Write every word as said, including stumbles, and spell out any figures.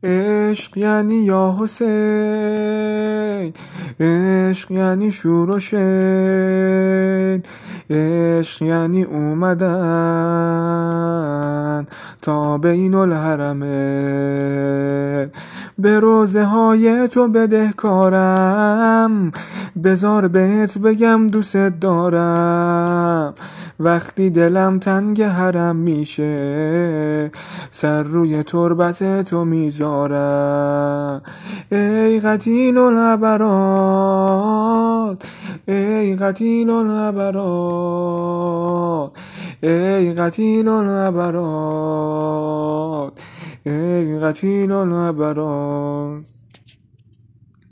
عشق یعنی یا حسین، عشق یعنی شور و شین، عشق یعنی اومدن تا بین الحرمین. به روزه های تو بدهکارم، بذار بهت بگم دوست دارم. وقتی دلم تنگ حرم میشه، سر روی تربت تو میذارم. ای قتیل العبرات، ای قتیل العبرات، ای قتیل العبرات، ای قتیل العبرات.